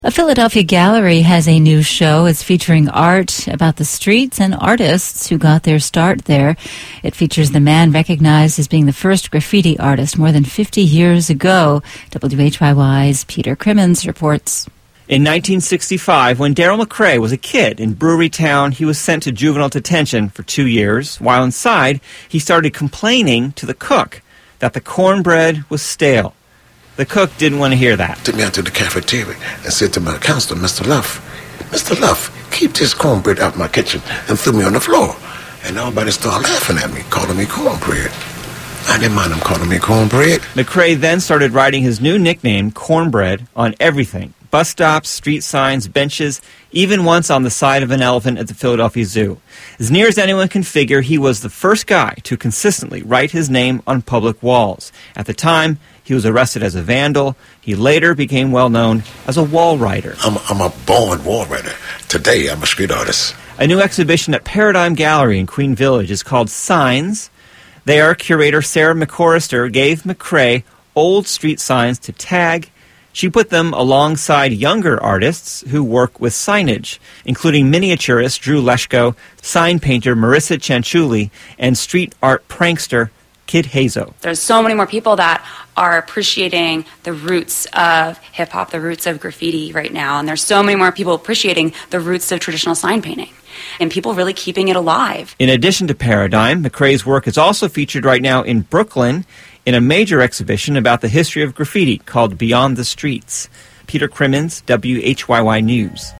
A Philadelphia gallery has a new show. It's featuring art about the streets and artists who got their start there. It features the man recognized as being the first graffiti artist more than 50 years ago. WHYY's Peter Crimmins reports. In 1965, when Daryl McCray was a kid in Brewery Town, he was sent to juvenile detention for 2 years. While inside, he started complaining to the cook that the cornbread was stale. The cook didn't want to hear that. Took me out to the cafeteria and said to my counselor, Mr. Luff, keep this cornbread out of my kitchen, and threw me on the floor. And everybody started laughing at me, calling me cornbread. I didn't mind them calling me cornbread. McCray then started writing his new nickname, Cornbread, on everything. Bus stops, street signs, benches, even once on the side of an elephant at the Philadelphia Zoo. As near as anyone can figure, he was the first guy to consistently write his name on public walls. At the time, he was arrested as a vandal. He later became well known as a wall writer. I'm a born wall writer. Today, I'm a street artist. A new exhibition at Paradigm Gallery in Queen Village is called Signs. There, curator Sarah McCorrister gave McCray old street signs to tag. She put them alongside younger artists who work with signage, including miniaturist Drew Leshko, sign painter Marissa Chanchuli, and street art prankster Kid Hazo. There's so many more people that are appreciating the roots of hip-hop, the roots of graffiti right now, and there's so many more people appreciating the roots of traditional sign painting, and people really keeping it alive. In addition to Paradigm, McCray's work is also featured right now in Brooklyn in a major exhibition about the history of graffiti called Beyond the Streets. Peter Crimmins, WHYY News.